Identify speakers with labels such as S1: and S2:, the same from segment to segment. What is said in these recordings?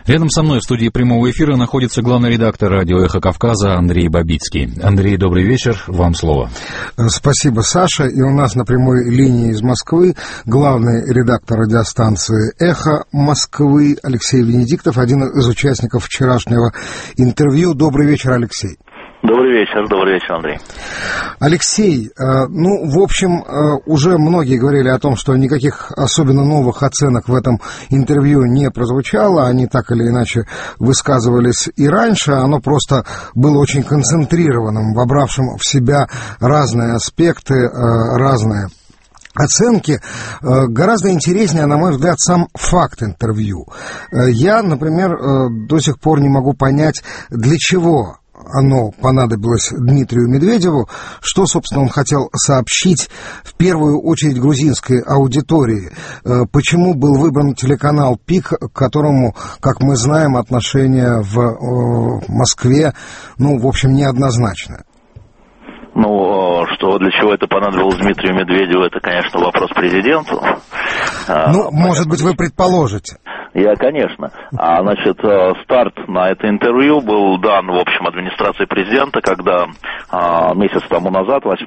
S1: Рядом со мной в студии прямого эфира находится главный редактор радио «Эхо Кавказа» Андрей Бабицкий. Андрей, добрый вечер, вам слово.
S2: Спасибо, Саша. И у нас на прямой линии из Москвы главный редактор радиостанции «Эхо Москвы» Алексей Венедиктов, один из участников вчерашнего интервью. Добрый вечер, Алексей.
S3: Добрый вечер, Андрей.
S2: Алексей, в общем, уже многие говорили о том, что никаких особенно новых оценок в этом интервью не прозвучало, они так или иначе высказывались и раньше, оно просто было очень концентрированным, вобравшим в себя разные аспекты, разные оценки. Гораздо интереснее, на мой взгляд, сам факт интервью. Я, например, до сих пор не могу понять, для чего оно понадобилось Дмитрию Медведеву, что, собственно, он хотел сообщить в первую очередь грузинской аудитории, почему был выбран телеканал ПИК, к которому, как мы знаем, отношение в Москве, в общем, неоднозначное.
S3: Что для чего это понадобилось Дмитрию Медведеву, это, конечно, вопрос президенту.
S2: Может быть, вы предположите.
S3: Конечно. Старт на это интервью был дан, в общем, администрации президента, когда месяц тому назад, 8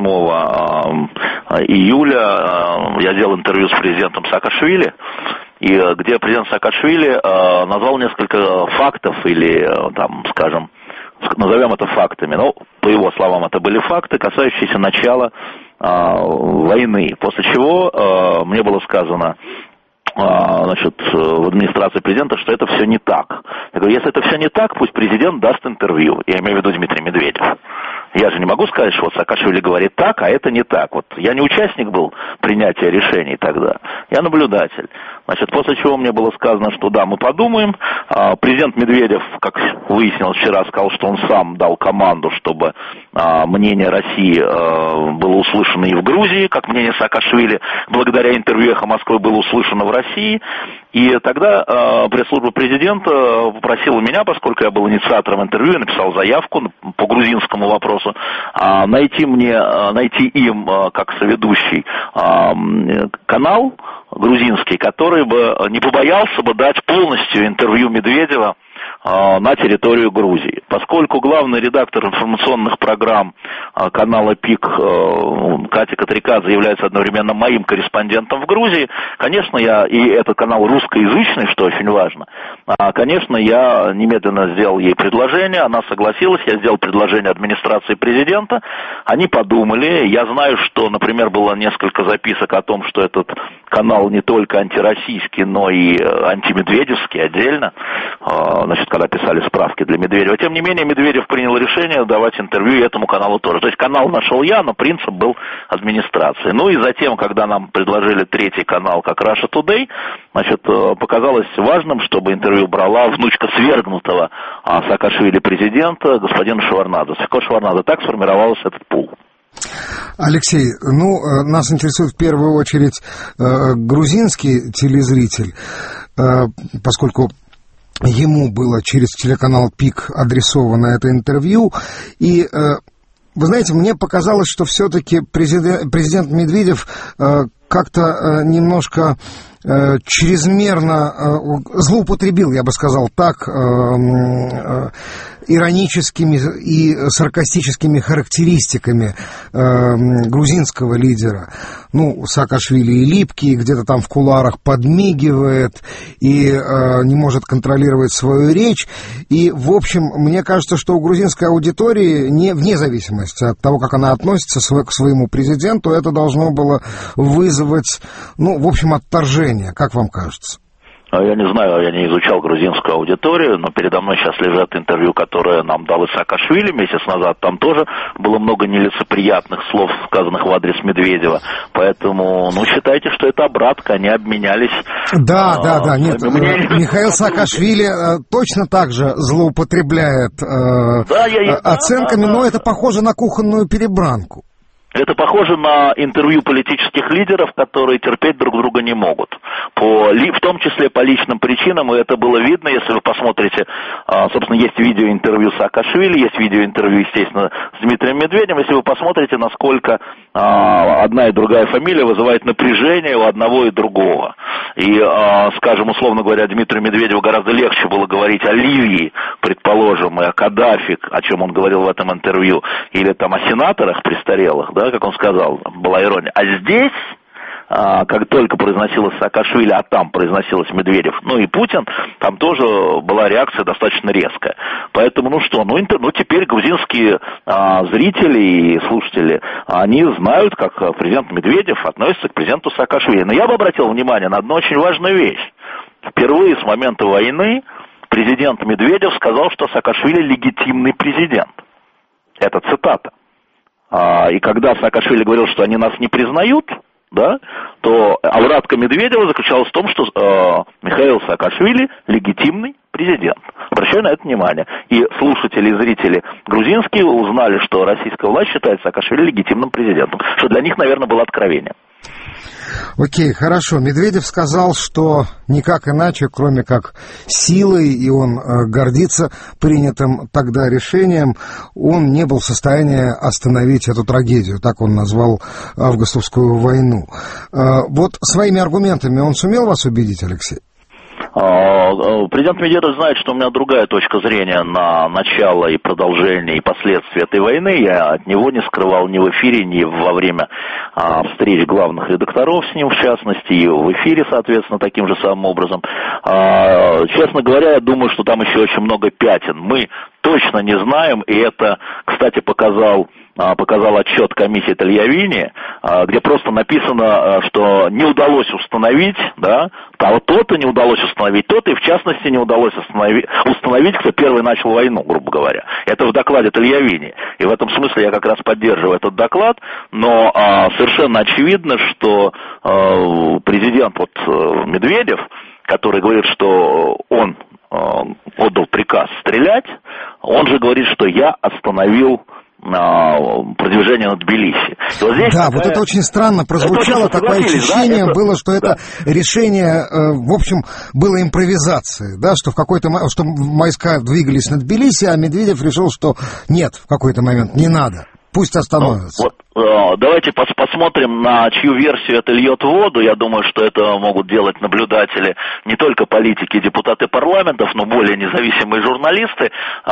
S3: июля, я делал интервью с президентом Саакашвили, и где президент Саакашвили назвал несколько фактов или, назовем это фактами, по его словам, это были факты, касающиеся начала войны, после чего мне было сказано в администрации президента, что это все не так. Я говорю, если это все не так, пусть президент даст интервью. Я имею в виду Дмитрий Медведев. Я же не могу сказать, что Саакашвили говорит так, а это не так. Я не участник был принятия решений тогда, я наблюдатель. После чего мне было сказано, что да, мы подумаем. Президент Медведев, как выяснилось вчера, сказал, что он сам дал команду, чтобы мнение России было услышано и в Грузии, как мнение Саакашвили, благодаря интервью «Эхо Москвы» было услышано в России. И тогда пресс-служба президента попросила меня, поскольку я был инициатором интервью, я написал заявку по грузинскому вопросу, найти им, как соведущий, канал грузинский, который бы не побоялся бы дать полностью интервью Медведева на территорию Грузии. Поскольку главный редактор информационных программ канала ПИК Катя Катрикадзе является одновременно моим корреспондентом в Грузии, конечно, и этот канал русскоязычный, что очень важно, конечно, я немедленно сделал ей предложение, она согласилась, я сделал предложение администрации президента, они подумали, я знаю, что, например, было несколько записок о том, что этот канал не только антироссийский, но и антимедведевский отдельно, когда писали справки для Медведева. Тем не менее, Медведев принял решение давать интервью и этому каналу тоже. То есть канал нашел я, но принцип был администрации. И затем, когда нам предложили третий канал, как Russia Today, показалось важным, чтобы интервью брала внучка свергнутого Саакашвили президента, господина Шеварднадзе. Шеварднадзе. Так сформировался этот пул.
S2: Алексей, нас интересует в первую очередь грузинский телезритель, поскольку ему было через телеканал ПИК адресовано это интервью, и, вы знаете, мне показалось, что все-таки президент Медведев как-то немножко чрезмерно злоупотребил, я бы сказал так, ироническими и саркастическими характеристиками грузинского лидера. Саакашвили и липкий, где-то там в кулуарах подмигивает и не может контролировать свою речь. И, в общем, мне кажется, что у грузинской аудитории, вне зависимости от того, как она относится к своему президенту, это должно было вызвать, в общем, отторжение. Как вам кажется?
S3: Я не знаю, я не изучал грузинскую аудиторию, но передо мной сейчас лежат интервью, которое нам дал Саакашвили месяц назад. Там тоже было много нелицеприятных слов, сказанных в адрес Медведева. Поэтому, считайте, что это обратка, они обменялись.
S2: Да. Нет, Михаил Саакашвили точно так же злоупотребляет оценками, но это похоже на кухонную перебранку.
S3: Это похоже на интервью политических лидеров, которые терпеть друг друга не могут. В том числе по личным причинам, и это было видно, если вы посмотрите, собственно, есть видеоинтервью с Саакашвили, есть видеоинтервью, естественно, с Дмитрием Медведевым. Если вы посмотрите, насколько одна и другая фамилия вызывает напряжение у одного и другого. И, скажем, условно говоря, Дмитрию Медведеву гораздо легче было говорить о Ливии, предположим, и о Каддафи, о чем он говорил в этом интервью, или там о сенаторах престарелых, да, как он сказал, была ирония. А здесь, как только произносилось Саакашвили, а там произносилось Медведев, ну и Путин, там тоже была реакция достаточно резкая. Поэтому, теперь грузинские зрители и слушатели, они знают, как президент Медведев относится к президенту Саакашвили. Но я бы обратил внимание на одну очень важную вещь. Впервые с момента войны президент Медведев сказал, что Саакашвили легитимный президент. Это цитата. И когда Саакашвили говорил, что они нас не признают, да, то обратка Медведева заключалась в том, что Михаил Саакашвили легитимный президент. Обращаю на это внимание. И слушатели и зрители грузинские узнали, что российская власть считает Саакашвили легитимным президентом, что для них, наверное, было откровение.
S2: Окей, хорошо. Медведев сказал, что никак иначе, кроме как силой, и он гордится принятым тогда решением, он не был в состоянии остановить эту трагедию. Так он назвал августовскую войну. Вот своими аргументами он сумел вас убедить, Алексей?
S3: Президент Медведев знает, что у меня другая точка зрения на начало и продолжение и последствия этой войны. Я от него не скрывал ни в эфире, ни во время встреч главных редакторов с ним, в частности, и в эфире, соответственно, таким же самым образом. Честно говоря, я думаю, что там еще очень много пятен. Мы точно не знаем, и это, кстати, показал отчет комиссии Тольявини, где просто написано, что не удалось установить, да, то-то не удалось установить, то-то, и в частности не удалось установить, кто первый начал войну, грубо говоря. Это в докладе Тольявини. И в этом смысле я как раз поддерживаю этот доклад, но совершенно очевидно, что президент Медведев, который говорит, что он отдал приказ стрелять, он же говорит, что я остановил продвижение на Тбилиси.
S2: Вот это очень странно прозвучало, такое ощущение было, что это решение, в общем, было импровизацией, да, что что войска двигались на Тбилиси, а Медведев решил, что нет, в какой-то момент не надо. Пусть остановятся.
S3: Давайте посмотрим, на чью версию это льет воду. Я думаю, что это могут делать наблюдатели, не только политики, депутаты парламентов, но более независимые журналисты.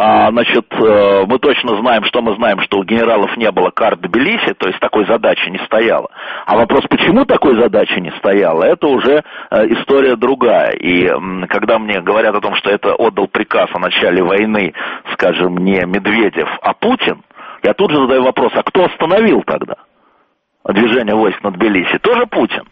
S3: Мы точно знаем, что у генералов не было карт Тбилиси, то есть такой задачи не стояло. А вопрос, почему такой задачи не стояло, это уже история другая. И когда мне говорят о том, что это отдал приказ о начале войны, скажем, не Медведев, а Путин, я тут же задаю вопрос, а кто остановил тогда движение войск на Тбилиси? Тоже Путин.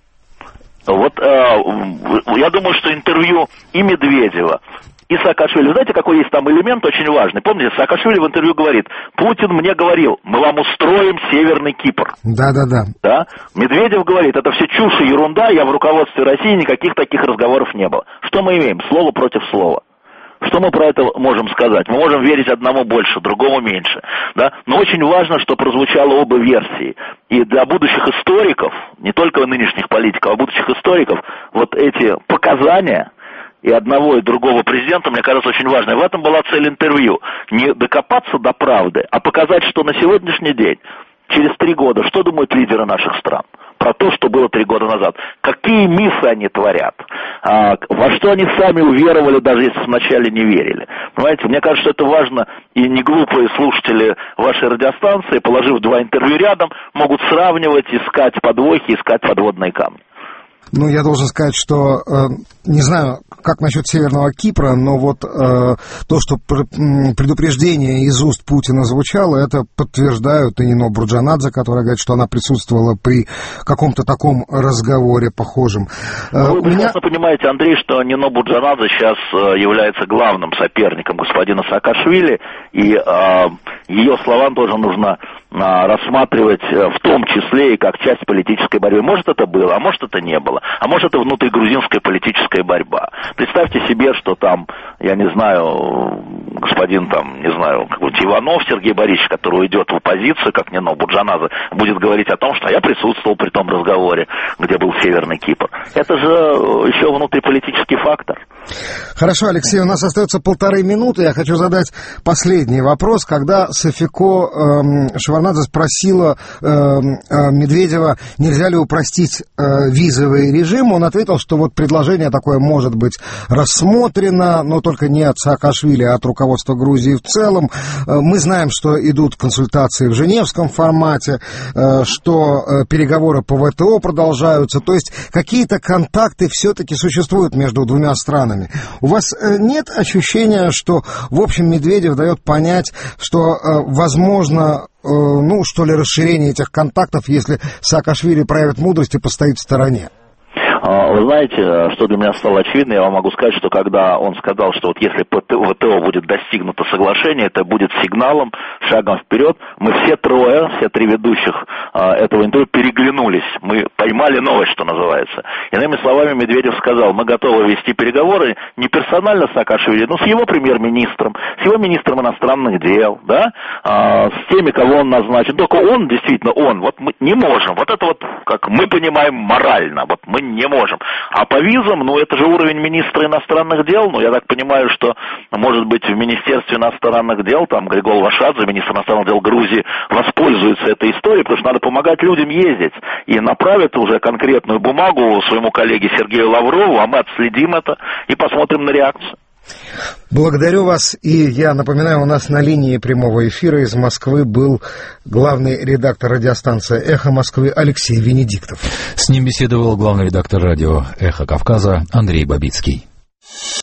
S3: Я думаю, что интервью и Медведева, и Саакашвили, знаете, какой есть там элемент очень важный? Помните, Саакашвили в интервью говорит, Путин мне говорил, мы вам устроим Северный Кипр. Да? Медведев говорит, это все чушь и ерунда, я в руководстве России, никаких таких разговоров не было. Что мы имеем? Слово против слова. Что мы про это можем сказать? Мы можем верить одному больше, другому меньше. Да? Но очень важно, что прозвучало оба версии. И для будущих историков, не только нынешних политиков, а будущих историков, вот эти показания и одного, и другого президента, мне кажется, очень важно. И в этом была цель интервью. Не докопаться до правды, а показать, что на сегодняшний день, через 3 года, что думают лидеры наших стран? Про то, что было 3 года назад. Какие мифы они творят. Во что они сами уверовали, даже если вначале не верили. Понимаете, мне кажется, что это важно. И не глупые слушатели вашей радиостанции, положив 2 интервью рядом, могут сравнивать, искать подвохи, искать подводные камни.
S2: Я должен сказать, что не знаю, как насчет Северного Кипра, но то, что предупреждение из уст Путина звучало, это подтверждают и Нино Бурджанадзе, которая говорит, что она присутствовала при каком-то таком разговоре похожем.
S3: Вы прекрасно понимаете, Андрей, что Нино Бурджанадзе сейчас является главным соперником господина Саакашвили, и ее слова тоже нужно рассматривать в том числе и как часть политической борьбы. Может, это было, а может, это не было. А может, это внутригрузинская политическая борьба. Представьте себе, что там, я не знаю, господин, там, не знаю, какой-нибудь Иванов Сергей Борисович, который уйдет в оппозицию, как Нино Буджанадзе, будет говорить о том, что я присутствовал при том разговоре, где был Северный Кипр. Это же еще внутриполитический фактор.
S2: Хорошо, Алексей, у нас остается 1,5 минуты. Я хочу задать последний вопрос. Когда Софико Шеварднадзе спросила Медведева, нельзя ли упростить визовый режим, он ответил, что вот предложение такое может быть рассмотрено, но только не от Саакашвили, а от руководства Грузии в целом. Мы знаем, что идут консультации в женевском формате, что переговоры по ВТО продолжаются. То есть какие-то контакты все-таки существуют между двумя странами. У вас нет ощущения, что, в общем, Медведев дает понять, что возможно, что ли, расширение этих контактов, если Саакашвили проявит мудрость и постоит в стороне?
S3: Вы знаете, что для меня стало очевидно, я вам могу сказать, что когда он сказал, что вот если ВТО будет достигнуто соглашение, это будет сигналом, шагом вперед, мы все три ведущих этого интервью переглянулись, мы поймали новость, что называется. Иными словами, Медведев сказал, мы готовы вести переговоры не персонально с Саакашвили, но с его премьер-министром, с его министром иностранных дел, да, с теми, кого он назначит. Только он, действительно, вот мы не можем, вот это вот, как мы понимаем, морально, вот мы не можем. А по визам, это же уровень министра иностранных дел, я так понимаю, что, может быть, в Министерстве иностранных дел, там, Григол Вашадзе, министр иностранных дел Грузии, воспользуется этой историей, потому что надо помогать людям ездить, и направит уже конкретную бумагу своему коллеге Сергею Лаврову, а мы отследим это и посмотрим на реакцию.
S2: Благодарю вас, и я напоминаю, у нас на линии прямого эфира из Москвы был главный редактор радиостанции «Эхо Москвы» Алексей Венедиктов.
S1: С ним беседовал главный редактор радио «Эхо Кавказа» Андрей Бабицкий.